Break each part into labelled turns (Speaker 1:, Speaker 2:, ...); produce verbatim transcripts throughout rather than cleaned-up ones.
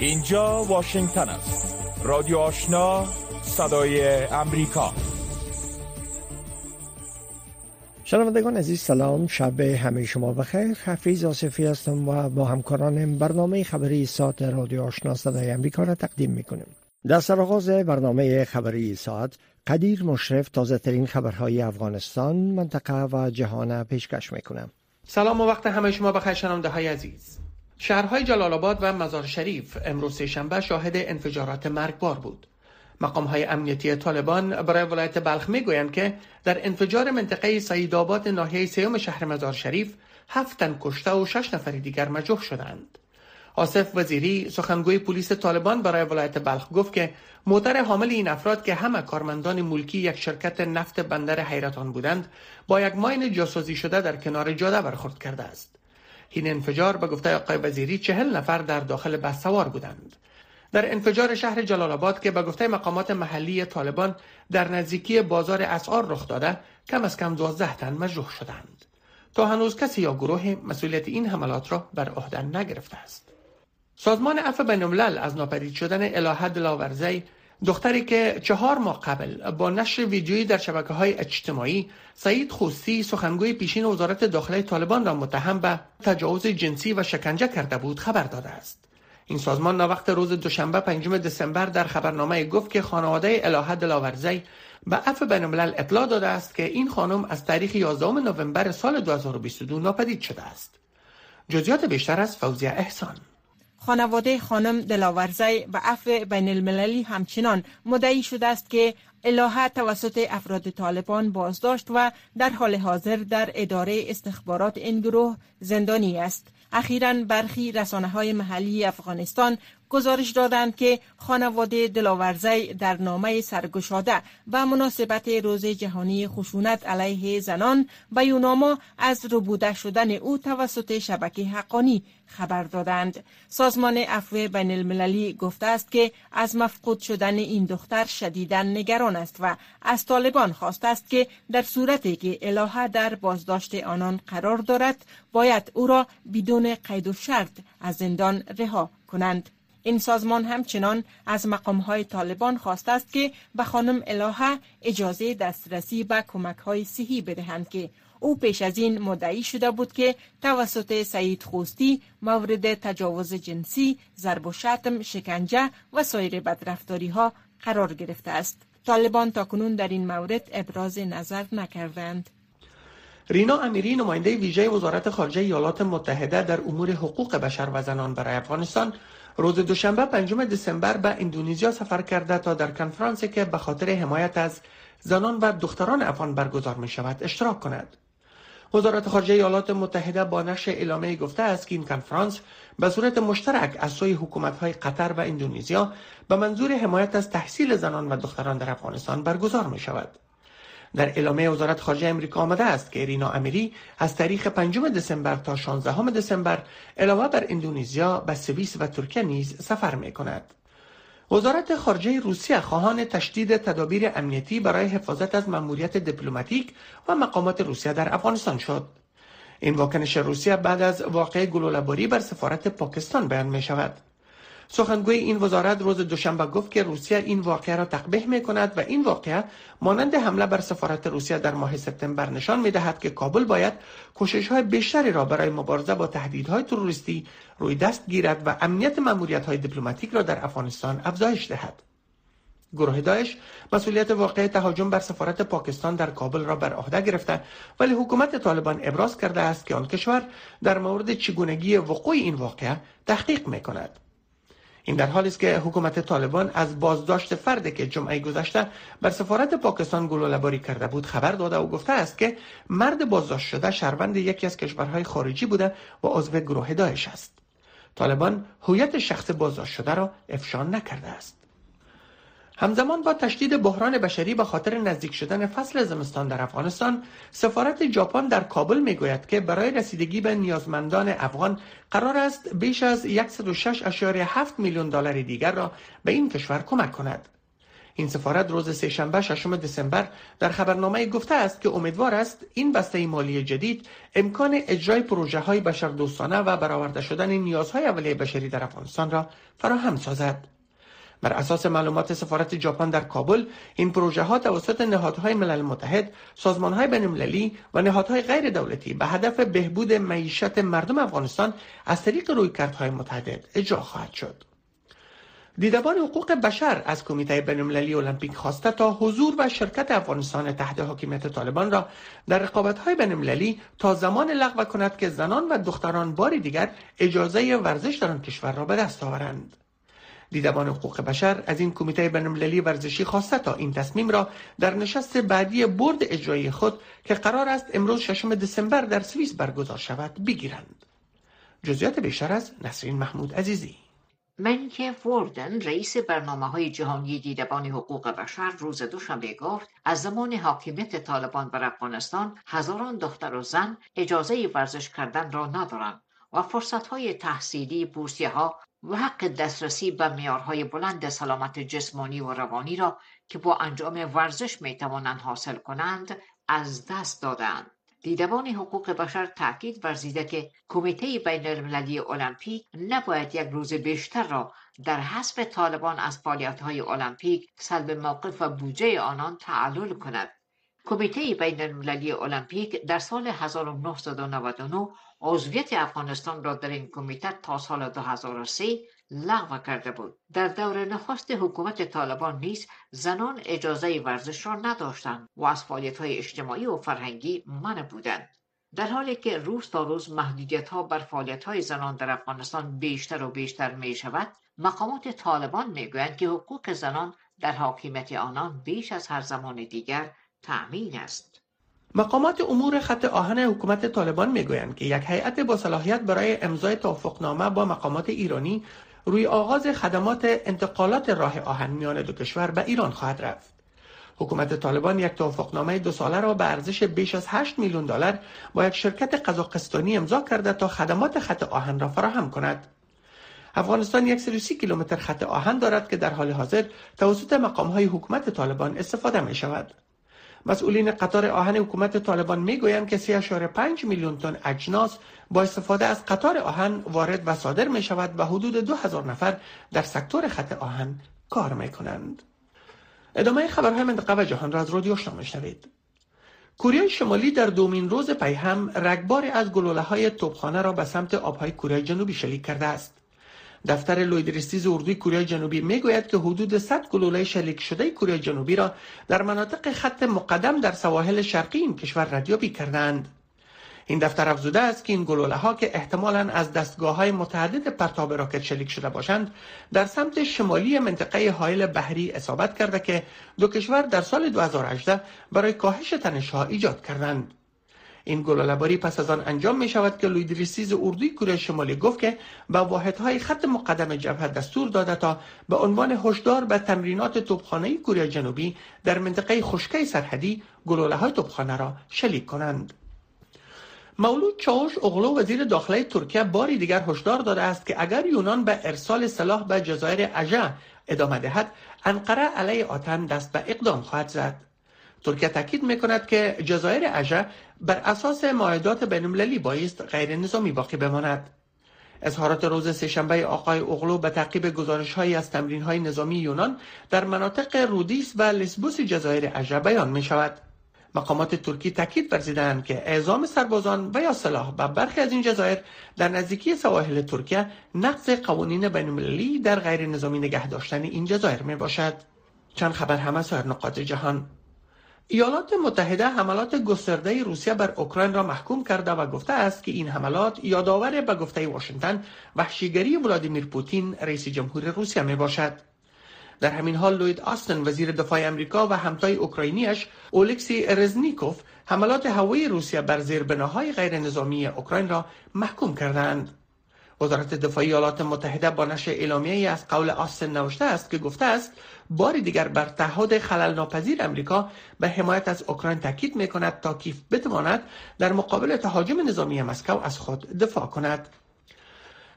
Speaker 1: اینجا واشنگتن است. رادیو آشنا، صدای امریکا.
Speaker 2: شنوندگان عزیز سلام، شب همه شما بخیر. حفیظ آصفی هستم و با همکارانم برنامه خبری ساعت رادیو آشنا صدای امریکا را تقدیم میکنیم. در سرآغاز برنامه خبری ساعت، قدیر مشرف تازه ترین خبرهای افغانستان، منطقه و جهان پیشکش میکنم.
Speaker 3: سلام و وقت همه شما بخیر شنونده های عزیز. شهرهای جلال آباد و مزار شریف امروز سه‌شنبه شاهد انفجارات مرگبار بود. مقام‌های امنیتی طالبان برای ولایت بلخ میگویند که در انفجار منطقه سعید آباد ناحیه سیوم شهر مزار شریف هفت تن کشته و شش نفر دیگر مجروح شدند. آصف وزیری سخنگوی پلیس طالبان برای ولایت بلخ گفت که موتر حامل این افراد که همه کارمندان ملکی یک شرکت نفت بندر حیرتان بودند با یک ماین جاسوزی شده در کنار جاده برخورد کرده است. این انفجار به گفته آقای وزیری چهل نفر در داخل بس سوار بودند. در انفجار شهر جلال آباد که به گفته مقامات محلی طالبان در نزدیکی بازار اسعار رخ داده، کم از کم دوازده تن مجروح شدند. تا هنوز کسی یا گروه مسئولیت این حملات را بر عهده نگرفته است. سازمان عفو بین‌الملل از ناپدید شدن الهه دلاورزی، دختری که چهار ماه قبل با نشر ویدیویی در شبکه‌های اجتماعی سعید خوستی سخنگوی پیشین وزارت داخله طالبان را متهم به تجاوز جنسی و شکنجه کرده بود خبر داده است. این سازمان ناوقت روز دوشنبه پنجم دسامبر در خبرنامه گفت که خانواده الهه دلاورزی به عفو بین‌الملل اطلاع داده است که این خانم از تاریخ یازدهم نوامبر سال دو هزار و بیست و دو ناپدید شده است. جزئیات بیشتر از فوزیه احسان.
Speaker 4: خانواده خانم دلاورزی به عفو بین المللی همچنان مدعی شده است که الهه توسط افراد طالبان بازداشت و در حال حاضر در اداره استخبارات این گروه زندانی است. اخیراً برخی رسانه‌های محلی افغانستان گزارش دادند که خانواده دلاورزی در نامه سرگشاده به مناسبت روز جهانی خشونت علیه زنان بیاننامه از ربوده شدن او توسط شبکه حقانی خبر دادند. سازمان عفو بین المللی گفته است که از مفقود شدن این دختر شدیداً نگران است و از طالبان خواسته است که در صورتی که الهه در بازداشت آنان قرار دارد باید او را بدون قید و شرط از زندان رها کنند. این سازمان همچنان از مقام‌های طالبان خواسته است که به خانم الهه اجازه دسترسی به کمک‌های صحی بدهند که او پیش از این مدعی شده بود که توسط سعید خوستی مورد تجاوز جنسی، ضرب و شتم، شکنجه و سایر بدرفتاری‌ها قرار گرفته است. طالبان تاکنون در این مورد ابراز نظر نکردند.
Speaker 3: رینا امیری نماینده ویژه وزارت خارجه ایالات متحده در امور حقوق بشر و زنان برای افغانستان روز دوشنبه پنجم دسامبر به اندونزیا سفر کرده تا در کنفرانسی که به خاطر حمایت از زنان و دختران افغان برگزار می شود اشتراک کند. وزارت خارجه ایالات متحده با نشر اعلامیه گفته است که این کنفرانس به صورت مشترک از سوی حکومت‌های قطر و اندونزیا به منظور حمایت از تحصیل زنان و دختران در افغانستان برگزار می شود. در اعلامیه وزارت خارجه امریکا آمده است که رینا امیری از تاریخ پنجم دسامبر تا شانزدهم دسامبر علاوه بر اندونزیا به سوئیس و ترکیه نیز سفر می کند. وزارت خارجه روسیه خواهان تشدید تدابیر امنیتی برای حفاظت از ماموریت دیپلماتیک و مقامات روسیه در افغانستان شد. این واکنش روسیه بعد از واقعه گلوله‌باری بر سفارت پاکستان بیان می شود. سخنگوی این وزارت روز دوشنبه گفت که روسیه این واقعه را تقبیح می کند و این واقعه مانند حمله بر سفارت روسیه در ماه سپتامبر نشان می دهد که کابل باید کوشش‌های بیشتری را برای مبارزه با تهدیدهای تروریستی روی دست گیرد و امنیت ماموریت‌های دیپلماتیک را در افغانستان افزایش دهد. گروه داعش مسئولیت واقعه تهاجم بر سفارت پاکستان در کابل را بر عهده گرفته، ولی حکومت طالبان ابراز کرده است که آن کشور در مورد چگونگی وقوع این واقعه تحقیق می کند. این در حالی است که حکومت طالبان از بازداشت فردی که جمعه گذشته بر سفارت پاکستان گلوله‌باری کرده بود خبر داده و گفته است که مرد بازداشت شده شهروند یکی از کشورهای خارجی بوده و عضو گروه داعش است. طالبان هویت شخص بازداشت شده را افشا نکرده است. همزمان با تشدید بحران بشری به خاطر نزدیک شدن فصل زمستان در افغانستان، سفارت ژاپن در کابل میگوید که برای رسیدگی به نیازمندان افغان قرار است بیش از صد و شش و هفت میلیون دلار دیگر را به این کشور کمک کند. این سفارت روز سه‌شنبه ششم دسامبر در خبرنامه گفته است که امیدوار است این بسته مالی جدید امکان اجرای پروژه‌های بشردوستانه و برآورده شدن نیازهای اولیه بشری در افغانستان را فراهم سازد. بر اساس معلومات سفارت ژاپن در کابل، این پروژه ها توسط نهادهای ملل متحد، سازمان‌های بین‌المللی و نهادهای غیر دولتی به هدف بهبود معیشت مردم افغانستان از طریق رویکردهای متعدد اجرا خواهد شد. دیدبان حقوق بشر از کمیته بین‌المللی المپیک خواسته تا حضور و شرکت افغانستان تحت حاکمیت طالبان را در رقابت‌های بین‌المللی تا زمان لغو کند که زنان و دختران بار دیگر اجازه ورزش در آن کشور را به دست آورند. دیدبان حقوق بشر از این کمیته بین‌المللی ورزشی خواسته تا این تصمیم را در نشست بعدی بورد اجرایی خود که قرار است امروز ششم دسامبر در سوئیس برگزار شود بگیرند. جزئیات بیشتر از نسرین محمود عزیزی.
Speaker 5: منکه وردن رئیس برنامه‌های جهانی دیدبان حقوق بشر روز دوشنبه گفت از زمان حاکمیت طالبان بر افغانستان هزاران دختر و زن اجازه ورزش کردن را ندارند و فرصت‌های تحصیلی، بورسیه‌ها و حق دسترسی به معیارهای بلند سلامت جسمانی و روانی را که با انجام ورزش می‌توانند حاصل کنند از دست دادند. دیدبان حقوق بشر تاکید ورزیده که کمیته بین‌المللی المپیک نباید یک روز بیشتر را در حذف طالبان از فعالیت‌های المپیک، سلب موقف و بودجه آنان تعلل کند. کمیته بین‌المللی المپیک در سال هزار و نهصد و نود و نه عضویت افغانستان را در این کمیته تا سال دو هزار و سه لغو کرده بود. در دور نخست حکومت طالبان نیز زنان اجازه ورزش را نداشتند و از فعالیت‌های اجتماعی و فرهنگی منع بودند. در حالی که روز تا روز محدودیت‌ها بر فعالیت‌های زنان در افغانستان بیشتر و بیشتر می‌شود، مقامات طالبان می‌گویند که حقوق زنان در حاکمیت آنان بیش از هر زمان دیگر تأمین است.
Speaker 3: مقامات امور خط آهن حکومت طالبان میگویند که یک هیئت با صلاحیت برای امضای توافقنامه با مقامات ایرانی روی آغاز خدمات انتقالات راه آهن میان دو کشور به ایران خواهد رفت. حکومت طالبان یک توافقنامه دو ساله را به ارزش بیش از هشت میلیون دلار با یک شرکت قزاقستانی امضا کرده تا خدمات خط آهن را فراهم کند. افغانستان صد و سی کیلومتر خط آهن دارد که در حال حاضر توسط مقام‌های حکومت طالبان استفاده می شود. مسئولین قطار آهن حکومت طالبان میگویند که سه و پنج میلیون تن اجناس با استفاده از قطار آهن وارد و صادر می شود و حدود دو هزار نفر در سکتور خط آهن کار می کنند. ادامه خبرهای منطقه و جهان را از رادیو آشنا میشنوید. کره شمالی در دومین روز پی هم رگباری از گلوله‌های توپخانه را به سمت آبهای کره جنوبی شلیک کرده است. دفتر لویدریستیز اردوی کره جنوبی میگوید که حدود صد گلوله شلیک شده کره جنوبی را در مناطق خط مقدم در سواحل شرقی این کشور ردیابی کردند. این دفتر افزوده است که این گلوله ها که احتمالاً از دستگاه های متعدد پرتاب راکت شلیک شده باشند در سمت شمالی منطقه حائل بحری اصابت کرده که دو کشور در سال دو هزار و هجده برای کاهش تنش‌ها ایجاد کردند. این گلوله‌باری پس از آن انجام می شود که لویدریستیز اردوی کره شمالی گفت که به واحدهای خط مقدم جبهه دستور داده تا به عنوان هشدار به تمرینات توپخانه‌ای کره جنوبی در منطقه خشکی سرحدی گلوله‌های توپخانه را شلیک کنند. مولود چاوش اغلو وزیر داخلی ترکیه باری دیگر هشدار داده است که اگر یونان به ارسال سلاح به جزایر اژه ادامه دهد، انقره علیه آتن دست به اقدام خواهد زد. ترکیه تاکید می‌کند که جزایر اژه بر اساس معاهدات بین‌المللی بایست غیر نظامی باقی بماند. اظهارات روز سه‌شنبه آقای اغلو به تعقیب گزارش‌هایی از تمرین‌های نظامی یونان در مناطق رودیس و لسبوس جزایر اژه بیان می‌شود. مقامات ترکی تاکید ورزیدند که اعزام سربازان و یا سلاح به برخی از این جزایر در نزدیکی سواحل ترکیه نقض قوانین بین‌المللی در غیر نظامی نگه داشتن این جزایر میباشد. چند خبر هم از سایر نقاط جهان. ایالات متحده حملات گسترده روسیه بر اوکراین را محکوم کرده و گفته است که این حملات یادآور به گفته واشنگتن وحشیگری ولادیمیر پوتین رئیس جمهور روسیه میباشد. در همین حال لوید آستن وزیر دفاع امریکا و همتای اوکراینیش اولکسی رزنیکوف حملات هوایی روسیه بر زیربناهای غیر نظامی اوکراین را محکوم کردند. وزارت دفاع ایالات متحده با نشر اعلامیه‌ای از قول آستن نوشته است که گفته است باری دیگر بر تعهد خلل ناپذیر امریکا به حمایت از اوکراین تاکید می‌کند تا کیف بتواند در مقابل تهاجم نظامی مسکو از خود دفاع کند.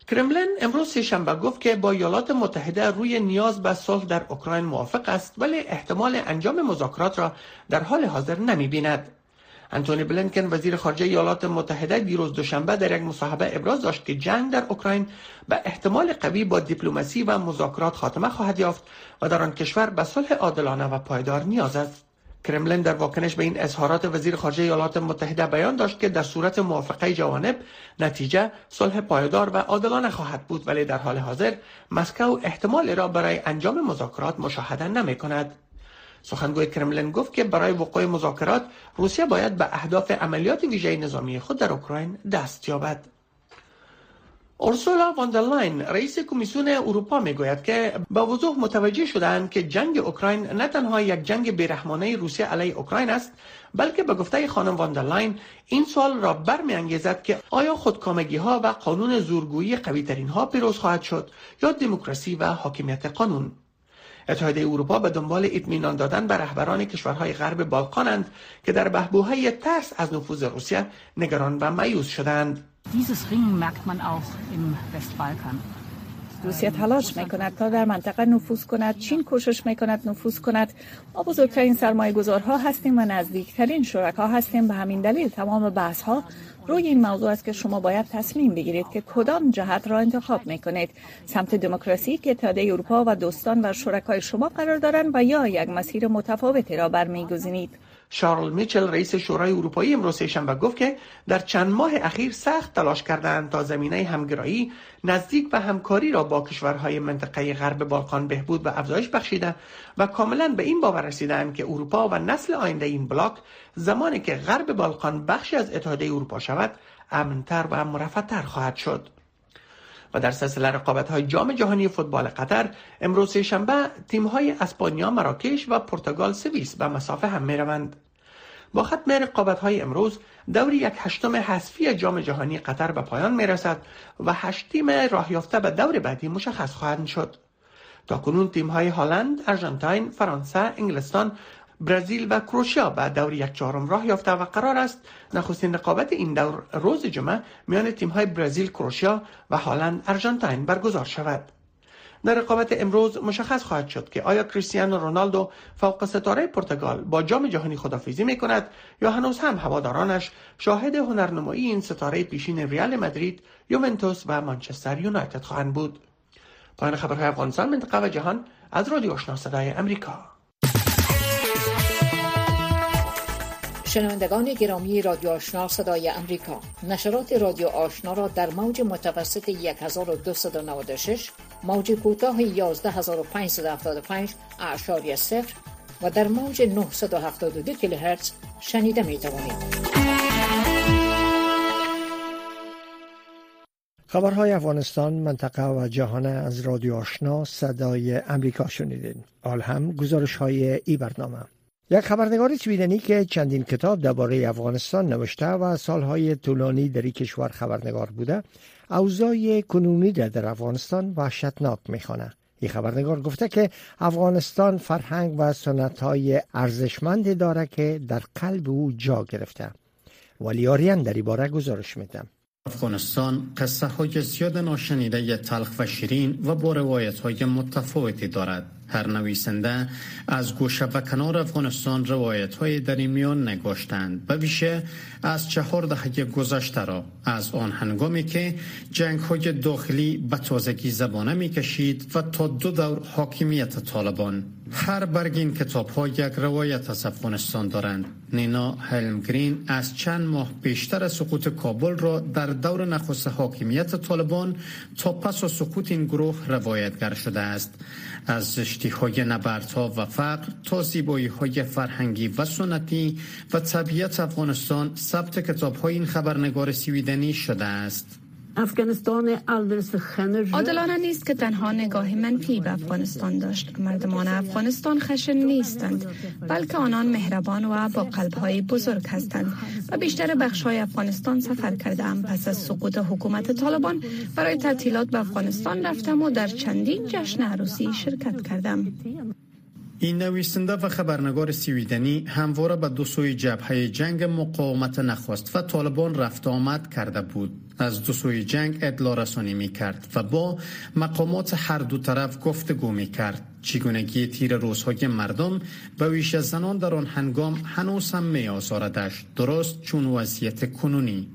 Speaker 3: کرملین امروز سه‌شنبه گفت که با ایالات متحده روی نیاز به صلح در اوکراین موافق است، ولی احتمال انجام مذاکرات را در حال حاضر نمی‌بیند. انتونی بلینکن وزیر خارجه ایالات متحده دیروز دوشنبه در یک مصاحبه ابراز داشت که جنگ در اوکراین به احتمال قوی با دیپلماسی و مذاکرات خاتمه خواهد یافت و در آن کشور به صلح عادلانه و پایدار نیاز است. کرملین در واکنش به این اظهارات وزیر خارجه ایالات متحده بیان داشت که در صورت موافقه جوانب نتیجه صلح پایدار و عادلانه خواهد بود، ولی در حال حاضر مسکو احتمال را برای انجام مذاکرات مشاهده نمی کند. سخنگوی کرملین گفت که برای وقوع مذاکرات روسیه باید به اهداف عملیات ویژه نظامی خود در اوکراین دست یابد. اورسولا واندرلاین رئیس کمیسیون اروپا میگوید که با وضوح متوجه شدند که جنگ اوکراین نه تنها یک جنگ بیرحمانه روسیه علیه اوکراین است، بلکه به گفته خانم واندرلاین این سوال را برمی‌انگیزد که آیا خودکامگی ها و قانون زورگویی قوی ترین ها پیروز خواهد شد یا دموکراسی و حاکمیت قانون. اتحادیه اروپا به دنبال اطمینان دادن به رهبران کشورهای غرب بالکانند که در بحبوحه ترس از نفوذ روسیه نگران و مایوس شدند.
Speaker 6: Dieses Ringen merkt man auch im Westbalkan.
Speaker 7: روسیه تلاش میکند تا در منطقه نفوذ کند، چین کوشش میکند نفوذ کند. ما بزرگترین سرمایه گذارها هستیم و نزدیکترین شرکا هستیم. به همین دلیل تمام بحث ها روی این موضوع است که شما باید تصمیم بگیرید که کدام جهت را انتخاب میکنید، سمت دموکراسی که اتحادیه اروپا و دوستان و شرکای شما قرار دارند و یا یک مسیر متفاوتی را برمیگزینید.
Speaker 3: شارل میچل رئیس شورای اروپایی امروز سه‌شنبه گفت که در چند ماه اخیر سخت تلاش کردند تا زمینه همگرایی نزدیک و همکاری را با کشورهای منطقه غرب بالکان بهبود و افزایش بخشیده و کاملا به این باور رسیدند که اروپا و نسل آینده این بلاک زمانی که غرب بالکان بخشی از اتحادیه اروپا شود امن‌تر و مرفه‌تر خواهد شد. و در سلسله رقابت‌های جام جهانی فوتبال قطر امروز سه‌شنبه تیم‌های اسپانیا مراکش و پرتغال سوئیس به مسافه هم می‌روند. با ختم رقابت‌های امروز دور یک هشتم حذفی جام جهانی قطر به پایان می‌رسد و هشت تیم راه یافته به دور بعدی مشخص خواهند شد. تاکنون تیم‌های هلند، آرژانتین، فرانسه، انگلستان، برزیل و کروشیا به دور یک چهارم راه یافته و قرار است نخستین رقابت این دور روز جمعه میان تیم‌های برزیل، کروشیا و هلند، آرژانتین برگزار شود. در رقابت امروز مشخص خواهد شد که آیا کریستیانو رونالدو فوق ستاره پرتغال با جام جهانی خداحافظی می‌کند یا هنوز هم هوادارانش شاهد هنرنمایی این ستاره پیشین ریال مادرید، یوونتوس و منچستر یونایتد خواهند بود. پایان خبرهای افغانستان، منطقه و جهان از رادیو آشنا صدای امریکا.
Speaker 5: شنوندگان گرامی رادیو آشنا صدای امریکا، نشرات رادیو آشنا را در موج متوسط هزار و دویست و نود و شش، موج کوتاه یازده هزار و پانصد و هفتاد و پنج اعشاری صفر و در موج نهصد و هفتاد و دو کیلوهرتز شنیده می توانید.
Speaker 2: خبرهای افغانستان، منطقه و جهان از رادیو آشنا صدای امریکا شنیدین. حال هم گزارش های ای برنامه. یک خبرنگار سویدنی که چندین کتاب درباره افغانستان نوشته و سالهای طولانی در این کشور خبرنگار بوده، اوضاع کنونی در افغانستان وحشتناک می‌خواند. این خبرنگار گفته که افغانستان فرهنگ و سنت‌های ارزشمندی دارد که در قلب او جا گرفته. ولی آریان در این باره گزارش میده.
Speaker 8: افغانستان قصه های زیاد ناشنیده تلخ و شیرین و با روایت های متفاوتی دارد. هر نویسنده از گوشه و کنار افغانستان روایت های در این میان نگاشتند، به ویژه از چهار دهه گذشته را، از آن هنگامی که جنگ های داخلی به تازگی زبانه می کشید و تا دو دور حاکمیت طالبان. هر برگ این کتاب ها یک روایت از افغانستان دارند. نینا هلمگرین از چند ماه پیشتر سقوط کابل را در دور نخست حاکمیت طالبان تا پس از سقوط این گروه روایتگر شده است. از زشتی‌های نبردها و فقر تا زیبایی‌های فرهنگی و سنتی و طبیعت افغانستان ثبت کتاب‌های این خبرنگار سویدنی شده است.
Speaker 9: عادلانه نیست که تنها نگاه منفی به افغانستان داشت. مردمان افغانستان خشن نیستند، بلکه آنان مهربان و با قلب‌های بزرگ هستند و بیشتر بخش‌های افغانستان سفر کردم. پس از سقوط حکومت طالبان برای تعطیلات به افغانستان رفتم و در چندین جشن عروسی شرکت کردم.
Speaker 8: این نویسنده و خبرنگار سویدنی همواره به دو سوی جبهه جنگ مقاومت نخست و طالبان رفت آمد کرده بود. از دو سوی جنگ اطلاع رسانی می کرد و با مقامات هر دو طرف گفتگو می کرد. چگونگی تیر روزهای مردم به ویژه زنان در آن هنگام هنوز هم می آزاردش، درست چون وضعیت کنونی.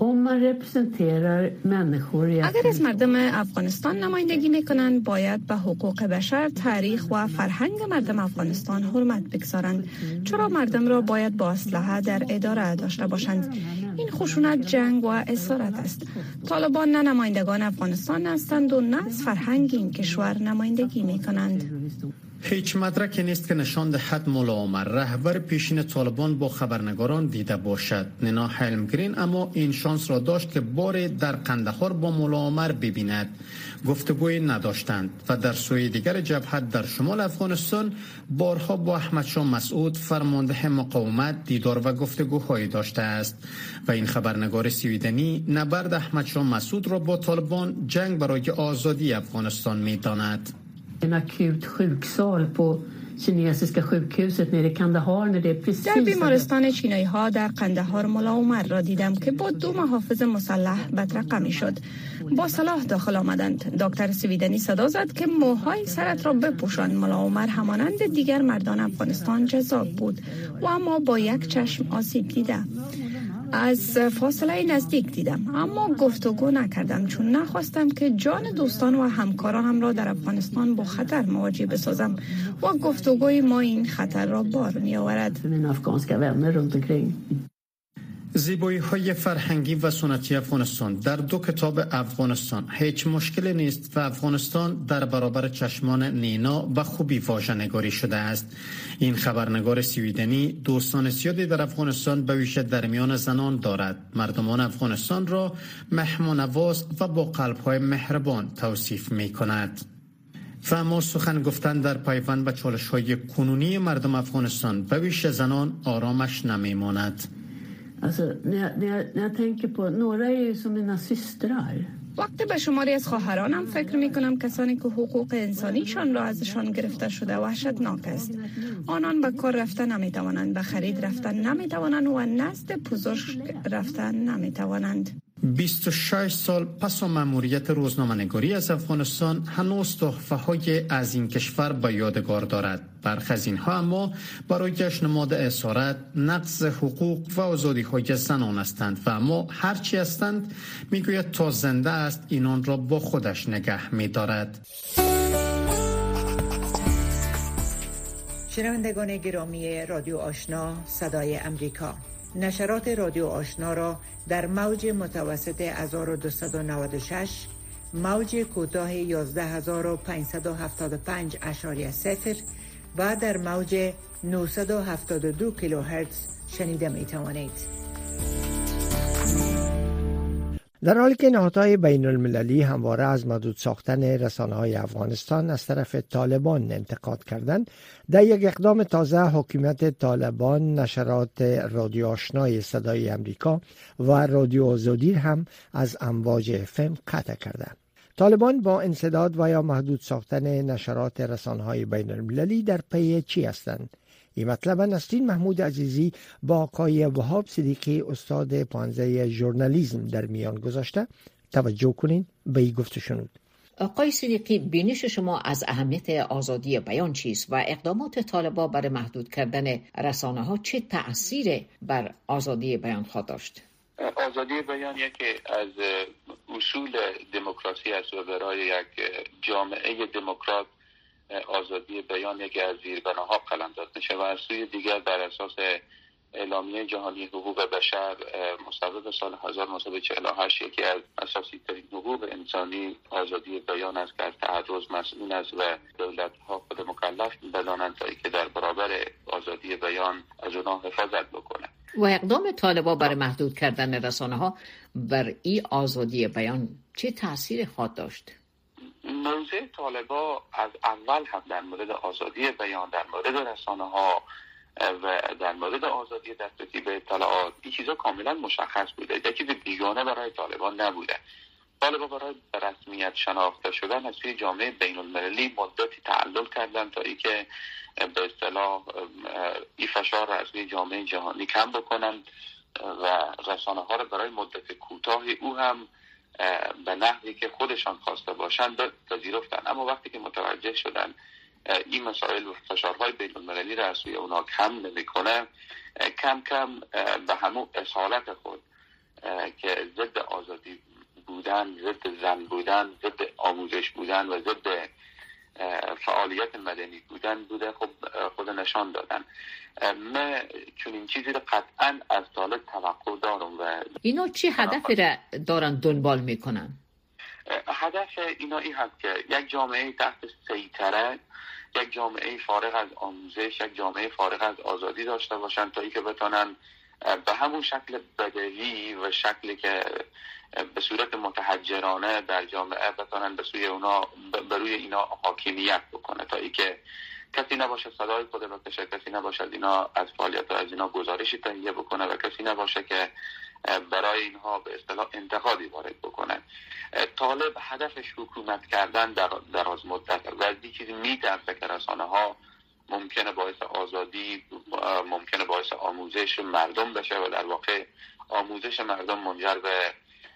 Speaker 9: اگر از مردم افغانستان نمایندگی میکنند باید به حقوق بشر، تاریخ و فرهنگ مردم افغانستان حرمت بگذارند، چرا مردم را باید با اسلحه در اداره داشته باشند. این خشونت، جنگ و اسارت است. طالبان نه نمایندگان افغانستان هستند و نه از فرهنگ این کشور نمایندگی میکنند.
Speaker 8: هیچ مدرکی نیست که نشان دهد مولا عمر رهبر پیشین طالبان با خبرنگاران دیده باشد. نینا هلمگرین اما این شانس را داشت که بار در قندهار با مولا عمر ببیند. گفتگوی نداشتند و در سوی دیگر جبهه در شمال افغانستان بارها با احمد شاه مسعود فرمانده مقاومت دیدار و گفتگوهایی داشته است و این خبرنگار سویدنی نبرد احمد شاه مسعود را با طالبان جنگ برای آزادی افغانستان می‌داند.
Speaker 10: En akut sjuksal på kinesiska sjukhuset nere i Kandahar när det precis
Speaker 9: در بیمارستان چینایی ها در قندهار مولا عمر را دیدم که با دو محافظ مسلح بدرقه می شد. با سلاح داخل آمدند. دکتر سویدنی صدا زد که موهای سرت را بپوشان. مولا عمر همانند دیگر مردان افغانستان جذاب بود و اما با یک چشم آسیب دیده. از فاصله نزدیک دیدم اما گفتگو نکردم چون نخواستم که جان دوستان و همکارانم را در افغانستان با خطر مواجه بسازم و گفتگوی ما این خطر را بار می آورد.
Speaker 8: زیبایی های فرهنگی و سنتی افغانستان در دو کتاب افغانستان هیچ مشکلی نیست و افغانستان در برابر چشمان نینا به خوبی واژه‌نگاری شده است. این خبرنگار سویدنی دوستان زیادی در افغانستان به ویژه در میان زنان دارد. مردمان افغانستان را مهمان‌نواز و با قلب‌های مهربان توصیف می‌کند. و اما سخن گفتن در پیوند به چالش‌های کنونی مردم افغانستان به ویژه زنان آرامش نمی‌ماند.
Speaker 10: Alltså, när jag, när, jag, när jag tänker på, några är ju som mina systrar.
Speaker 9: وقتی به شماری از خواهرانم فکر می کنم کسانی که حقوق انسانیشان را ازشان گرفته شده وحشتناک است. آنان به کار رفتن نمی توانند، به خرید رفتن نمی توانند و نزد پزشک رفتن نمی توانند.
Speaker 8: بیست و شش سال پس از مأموریت روزنامه‌نگاری از افغانستان هنوز تحفه‌های از این کشور به یادگار دارد. برخی از اینها اما برایش نماد اسارت، نقض حقوق و آزادی‌های زنان هستند و اما هرچی هستند میگوید تا زنده است اینان را با خودش نگه می‌دارد.
Speaker 11: شنوندگان گرامی رادیو آشنا صدای امریکا، نشرات رادیو آشنا را در موج متوسط هزار و دویست و نود و شش، موج کوتاه یازده هزار و پانصد و هفتاد و پنج اشاری صفر و در موج نهصد و هفتاد و دو کیلوهرتز شنیده می توانید.
Speaker 2: در حالی که نهادهای بین المللی همواره از محدود ساختن رسانه‌های افغانستان از طرف طالبان انتقاد کردند، در یک اقدام تازه حکومت طالبان نشرات رادیو آشنای صدای امریکا و رادیو آزادی هم از امواج اف ام قطع کردند. طالبان با انسداد و یا محدود ساختن نشرات رسانه‌های بین المللی در پی چی هستند؟ این مطلب نسرین محمود عزیزی با آقای وهاب صدیقی استاد پانزه ژورنالیسم در میان گذاشته. توجه کنین به این گفته شنود.
Speaker 5: آقای صدیقی، بینش شما از اهمیت آزادی بیان چیست و اقدامات طالبان برای محدود کردن رسانه ها چه تأثیر بر آزادی بیان خواهد داشت؟
Speaker 12: آزادی بیان یکی از اصول دموکراسی است و برای یک جامعه دموکرات آزادی بیان یکی از زیربناها قلمداد میشه و از سوی دیگر بر اساس اعلامیه جهانی حقوق بشر مصوب سال هزار و نهصد و چهل و هشت یکی از اساسی ترین حقوق انسانی آزادی بیان است که از تعرض مسئول است و دولت ها خود مکلف بدانند تا که در برابر آزادی بیان از اونها حفاظت بکنه.
Speaker 5: و اقدام طالبان برای محدود کردن رسانه ها بر این آزادی بیان چه تأثیر خواهد داشت؟
Speaker 12: موضع طالبان از اول هم در مورد آزادی بیان، در مورد رسانه ها و در مورد آزادی دسترسی به اطلاعات این چیزا کاملا مشخص بوده. یک چیز بیگانه برای طالبان نبوده. طالبان برای رسمیت شناخته شدن از سوی جامعه بین المللی مدتی تعلل کردن تا ای که به اصطلاح این فشار را از سوی جامعه جهانی کم بکنند و رسانه ها را برای مدت کوتاه او هم به نحوی که خودشان خواسته باشند پذیرفتند. اما وقتی که متوجه شدن این مسائل و فشارهای بین المللی را از سوی اونا کم نمیکنه، کم کم به همون اصالت خود که ضد آزادی بودن، ضد زن بودن، ضد آموزش بودن و ضد فعالیت مدنی بودن بوده خب خود نشان دادن. من چون این چیزی رو قطعا از طالب توقع دارم. و
Speaker 5: اینا چی هدفی را دارن دنبال میکنن؟
Speaker 12: هدف اینا این هست که یک جامعه تحت سیطره، یک جامعه فارغ از آموزش، یک جامعه فارغ از آزادی داشته باشن تا ای که بتونن به همون شکل بدوی و شکلی که به صورت متحجرانه در جامعه بتونن به سوی اونا بروی اینا حاکمیت بکنه، تا ای که کسی نباشه صدای خود بکشه، کسی نباشه از اینا از فعالیت از اینا گزارشی تهیه بکنه و کسی نباشه که برای اینها به اصطلاح انتقادی وارد بکنه. طالب هدفش حکومت کردن در دراز مدت و از این چیزی میترسه که رسانه ها ممکنه باعث آزادی، ممکنه باعث آموزش مردم بشه و در واقع آموزش مردم منجر به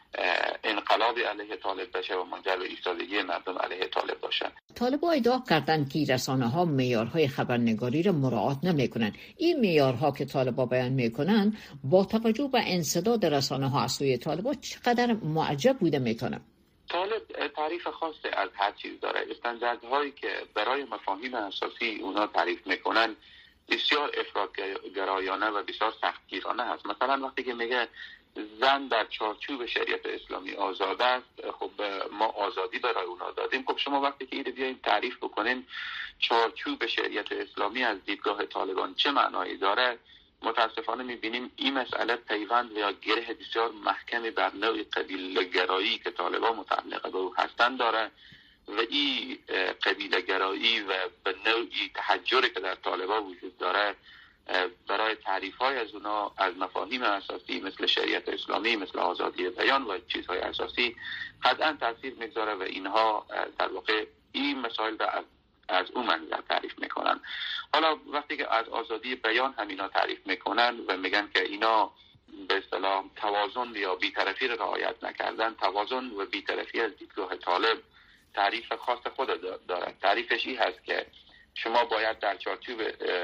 Speaker 12: انقلابی علیه طالب بشه و منجر به ایستادگی مردم علیه طالب باشه.
Speaker 5: طالب‌ها ادعا کردند که رسانه‌ها معیارهای خبرنگاری را مراعات نمی‌کنند. این معیارها که طالب‌ها بیان می‌کنند با توجه به انسداد رسانه‌ها از سوی طالب‌ها چقدر معجب بوده می‌کنه.
Speaker 12: طالب تعریف خاصی از هر چیز داره. استانداردهایی که برای مفاهیم اساسی اونا تعریف می‌کنن بسیار افراط‌گرایانه و بسیار سختگیرانه هست. مثلا وقتی که میگه زن در چارچوب شریعت اسلامی آزاد است، خب ما آزادی برای اونا دادیم. خب شما وقتی که ایده بیاییم تعریف بکنین چارچوب شریعت اسلامی از دیدگاه طالبان چه معنایی داره، متاسفانه میبینیم این مسئله پیوند یا گره بسیار محکمی بر نوع قبیله‌گرایی که طالبان متعلق به او هستند داره و این قبیله‌گرایی و به نوعی تحجری که در طالبان وجود داره برای تعریف‌های از اونا از مفاهیم اساسی مثل شریعت اسلامی، مثل آزادی بیان و چیزهای اساسی قطعا تاثیر میگذاره و اینها در واقع این مسائل را از از اون منظر تعریف میکنن. حالا وقتی که از آزادی بیان هم اینا تعریف میکنن و میگن که اینا به اصطلاح توازن یا بی‌طرفی را رعایت نکردن، توازن و بی‌طرفی از دیدگاه طالب تعریف خاص خود داره. تعریفش این هست که شما باید در چارچوب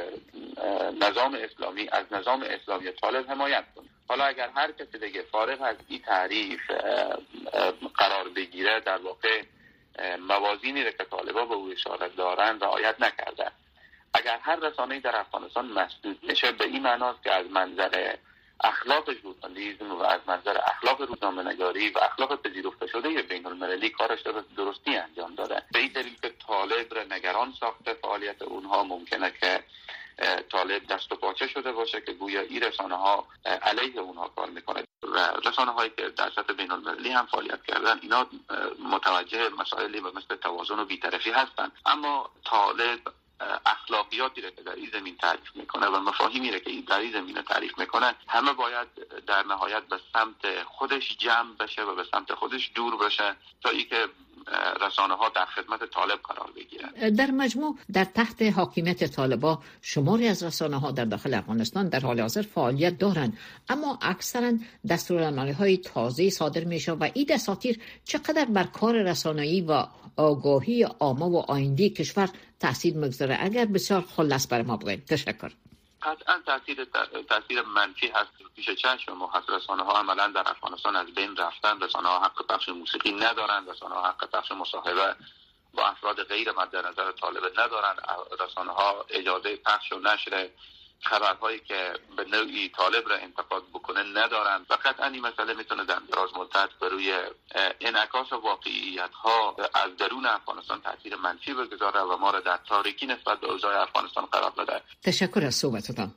Speaker 12: نظام اسلامی از نظام اسلامی طالب حمایت کنید. حالا اگر هر کسی دیگه فارغ از این تعریف قرار بگیره، در واقع موازینی را که طالبان به او اشاره دارن رعایت نکرده. اگر هر رسانه‌ای در افغانستان مسدود میشه به این معناست که از منظر اخلاق ژورنالیسم و از منظر اخلاق روزنامه‌نگاری و اخلاق پذیرفته شده بین المللی کارش درستی انجام داده. به این دلیل که طالب را نگران ساخته فعالیت اونها، ممکنه که طالب دست و پاچه شده باشه که گویا این رسانه ها علیه اونها کار میکنه و رسانه هایی که در سطح بین المللی هم فعالیت کردن اینا متوجه مسائلی و مثل توازن و بی‌طرفی هستن. اما طالب اخلاقیاتی را که در این زمین تعریف میکنه و مفاهیمی را که در این زمین تعریف میکنه همه باید در نهایت به سمت خودش جمع بشه و به سمت خودش دور بشه تا ای که رسانه ها در خدمت طالب قرار بگیرن.
Speaker 5: در مجموع در تحت حاکمیت طالبا شماری از رسانه ها در داخل افغانستان در حال حاضر فعالیت دارند، اما اکثرا دستورالعملی های تازه صادر میشه و این دساتیر چقدر بر کار رسانه‌ای و آگاهی عامه و آینده کشور تاثیر میگذاره؟ اگر بسیار خلاص بر ما بگید. تشکر.
Speaker 12: قطعا تاثیر تاثیر منفی هست. پیش چشم و هست رسانه ها عملا در افغانستان از بین رفتن. رسانه ها حق پخش موسیقی ندارند، رسانه ها حق پخش مصاحبه با افراد غیر مد نظر طالب ندارند، رسانه ها اجازه پخش و نشر خبرهایی که به نوعی طالب را انتقاد بکنه ندارند و قطعا این مسئله میتونه در دراز مدت بر روی انعکاس واقعیت ها از درون افغانستان تاثیر منفی بگذاره و ما را در تاریکی نسبت به اوضاع افغانستان قرار بده.
Speaker 5: تشکر از صحبتتان.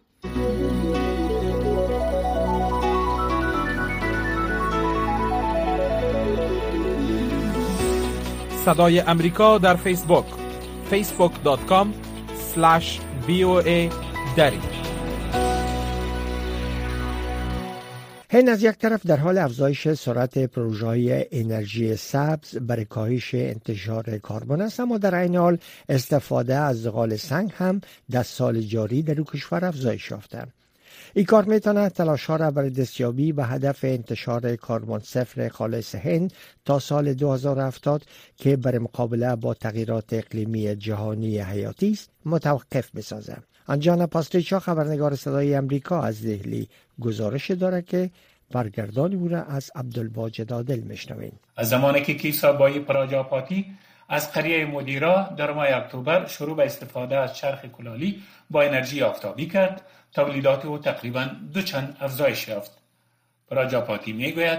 Speaker 1: صدای امریکا در فیسبوک فیسبوک دات کام اسلش وی او ای دری.
Speaker 2: هند از یک طرف در حال افزایش سرعت پروژه‌های انرژی سبز برای کاهش انتشار کربن است، اما در عین حال استفاده از زغال سنگ هم در سال جاری در او کشور افزایش یافته. این کار میتونه تلاش‌ها را برای دستیابی به هدف انتشار کربن صفر خالص هند تا سال دو هزار و هفتاد که برای مقابله با تغییرات اقلیمی جهانی حیاتی است متوقف بسازد. انجانا پاستریچا خبرنگار صدای امریکا از دهلی گزارش داره که برگردانی او را از عبدالواجد عادل میشنویم.
Speaker 13: از زمانی که کیسا بایی پراجاپاتی از قریه مدیرا در ماه اکتبر شروع به استفاده از چرخ کلالی با انرژی آفتابی کرد، تولیدات او تقریباً دو چند افزایش یافت. پراجاپاتی میگوید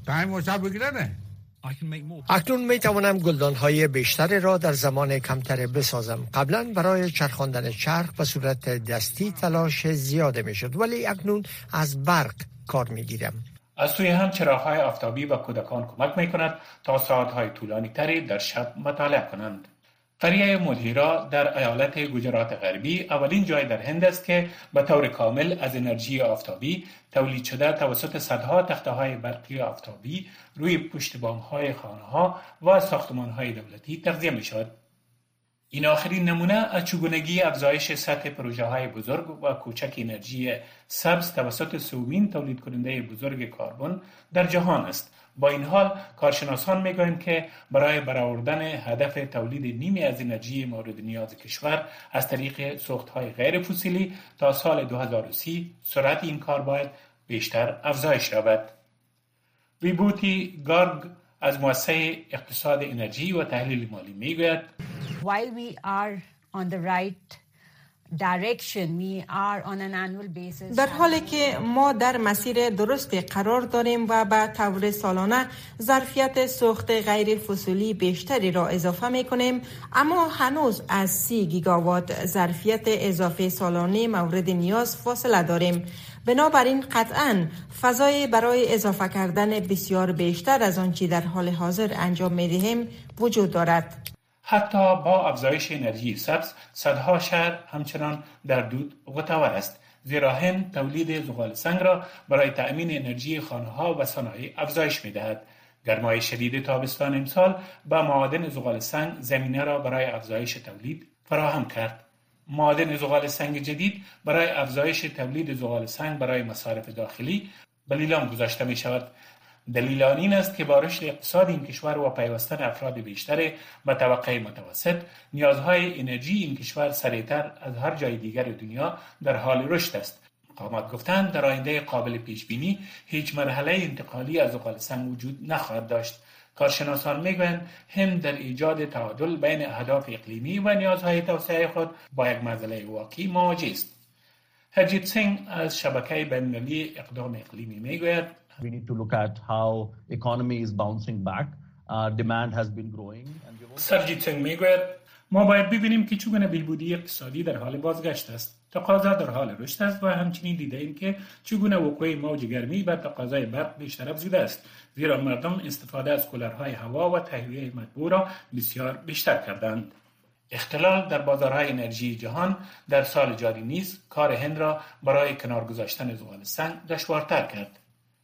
Speaker 2: اکنون می توانم گلدان‌های بیشتری را در زمان کمتری بسازم. قبلا برای چرخاندن چرخ به صورت دستی تلاش زیاده می شد، ولی اکنون از برق کار می گیرم.
Speaker 13: از سوی هم چراغ‌های آفتابی به کودکان کمک می کند تا ساعت‌های طولانی تری در شب مطالعه کنند. قریه مدهیرا در ایالت گجرات غربی اولین جای در هند است که به طور کامل از انرژی آفتابی تولید شده توسط صدها تخته‌های برقی آفتابی روی پشت بام‌های خانه‌ها و ساختمان‌های دولتی تغذیه می‌شود. این آخرین نمونه از چگونگی افزایش سطح پروژه‌های بزرگ و کوچک انرژی سبز توسط سومین تولید کننده بزرگ کربن در جهان است. با این حال کارشناسان میگویند که برای برآوردن هدف تولید نیمی از انرژی مورد نیاز کشور از طریق سوخت‌های غیر فسیلی تا سال دو هزار و سی سرعت این کار باید بیشتر افزایش یابد. ویبوتی گارگ از مؤسسه اقتصاد انرژی و تحلیل مالی میگوید
Speaker 14: While we are on the right direction, we are on an annual basis.
Speaker 4: در حالی که ما در مسیر درست قرار داریم و به طور سالانه ظرفیت سوخت غیر فسیلی بیشتری را اضافه می کنیم، اما هنوز از سی گیگاوات ظرفیت اضافه سالانه مورد نیاز فاصله داریم. بنابراین قطعاً فضای برای اضافه کردن بسیار بیشتر از آنچه در حال حاضر انجام می دهیم وجود دارد.
Speaker 13: حتی با افزایش انرژی سبز، صدها شهر همچنان در دود غوطه‌ور است، زیرا هند تولید زغال سنگ را برای تأمین انرژی خانه‌ها و صنایع افزایش می‌دهد. گرمای شدید تابستان امسال با معادن زغال سنگ زمینه را برای افزایش تولید فراهم کرد. معادن زغال سنگ جدید برای افزایش تولید زغال سنگ برای مصارف داخلی به لیلام گذاشته می‌شود. دلیل آن این است که با رشد اقتصاد این کشور و پیوستن افراد بیشتر به طبقه متوسط، نیازهای انرژی این کشور سریعتر از هر جای دیگر دنیا در حال رشد است. قامت گفتند در آینده قابل پیش بینی هیچ مرحله انتقالی از زغال سنگ وجود نخواهد داشت. کارشناسان میگویند هند در ایجاد تعادل بین اهداف اقلیمی و نیازهای توسعه خود با یک معضله واقعی مواجه است. هرجیت سینگ از شبکه بین‌المللی اقدام اقلیمی میگوید
Speaker 15: We need to look at how economy is bouncing back. Uh, demand has been growing.
Speaker 13: سرجیت سنگ میگوید ما باید ببینیم که چگونه بهبودی اقتصادی در حال بازگشت است. تقاضا در حال رشد است و همچنین دیده ایم که چگونه وقوع موج گرمی بر تقاضای برق بیشتر افزوده است، زیرا مردم استفاده از کولرهای هوا و تهویه مطبوع را بسیار بیشتر کردند. اختلال در بازارهای انرژی جهان در سال جاری نیز کار هند را برای کنار گذاشتن زغال سنگ دشوارتر کرد.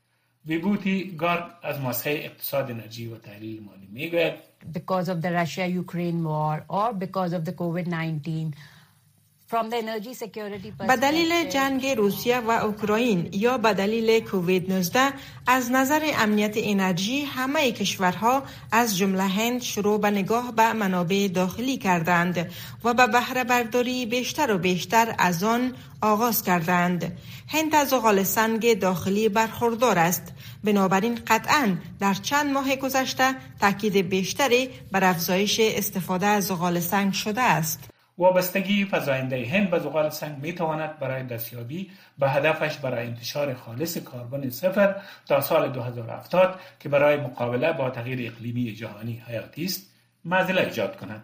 Speaker 13: ویبوتی گارگ از مؤسسه اقتصاد انرژی و تحلیل مالی میگوید
Speaker 14: Because of the Russia-Ukraine war or because of the کووید نوزده from the energy security perspective.
Speaker 4: به دلیل جنگ روسیه و اوکراین یا به دلیل کووید نوزده از نظر امنیت انرژی همه کشورها از جمله هند شروع به نگاه به منابع داخلی کردند و به بهره برداری بیشتر و بیشتر از آن آغاز کردند. هند از زغال سنگ داخلی برخوردار است، بنابراین قطعاً در چند ماه گذشته تاکید بیشتری بر افزایش استفاده از زغال سنگ شده است.
Speaker 13: وابستگی فزاینده هند به زغال سنگ میتواند برای دستیابی به هدفش برای انتشار خالص کربن صفر تا سال دو هزار و هفتاد که برای مقابله با تغییر اقلیمی جهانی حیاتی است، معضله ایجاد کند.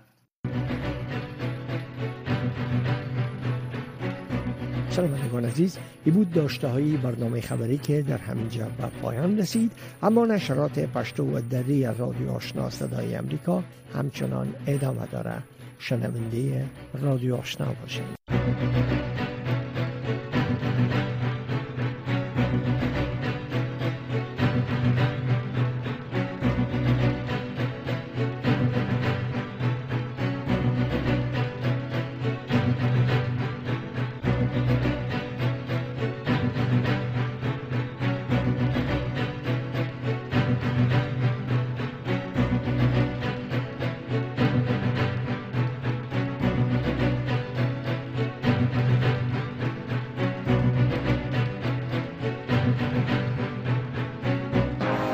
Speaker 2: شنوندگان عزیز، این بود داشته‌های برنامه خبری که در همینجا به پایان رسید، اما نشرات پشتو و دری رادیو آشنا صدای امریکا همچنان ادامه داره. شنونده رادیو آشنا باشید.